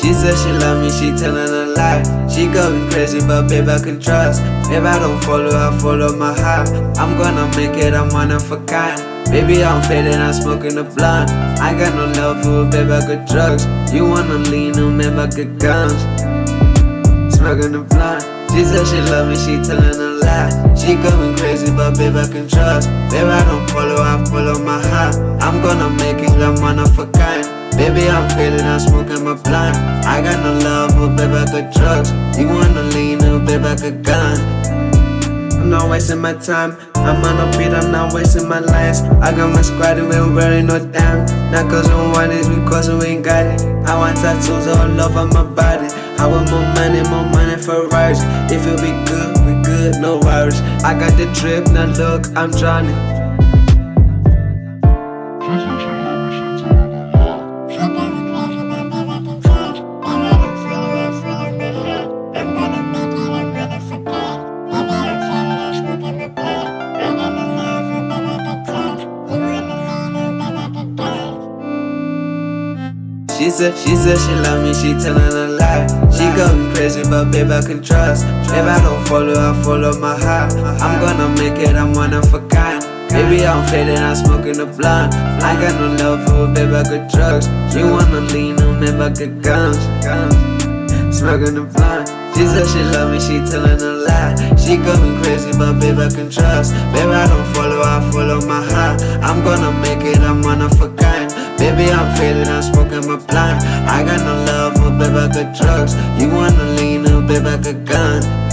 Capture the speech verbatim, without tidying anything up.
She said she love me, she telling a lie. She going crazy, but babe, I can trust. If I don't follow, I follow my heart. I'm gonna make it, I'm one of a kind. Baby, I'm faded, I'm smoking the blunt. I got no love for a babe, I got drugs. You wanna lean on me, I got guns. Smoking the blunt. She said she love me, she telling a lie. She going crazy, but babe, I can trust. Babe, I don't follow, I follow my heart. I'm gonna make it, I'm one of a kind. Baby, I'm faded, I'm smoking my blunt. I got no love for babe, I got drugs. You wanna lean on babe, I got guns. I'm not wasting my time. I'm on a beat, I'm not wasting my lines. I got my squad and we ain't wearing no damn. Not cause we want it, because we ain't got it. I want tattoos all over my body. I want more money, more money for rides. If it be good, we good, no worries. I got the drip, now look, I'm drowning. She said, she said she love me, she telling a lie. She going crazy, but babe, I can trust. If I don't follow, I follow my heart. I'm gonna make it, I'm one of a kind. Baby, I'm faded, I'm smoking the blunt. I got no love for babe, I got drugs. You wanna lean on me, I got guns. Smoking the blunt. She said she love me, she telling a lie. She going crazy, but babe, I can trust. Babe, I don't follow, I follow my heart. I'm gonna make it, I'm one of a kind. Baby, I'm faded, I'm smoking my blunt. I got no love for babe, I got drugs. You wanna lean on babe, I got guns.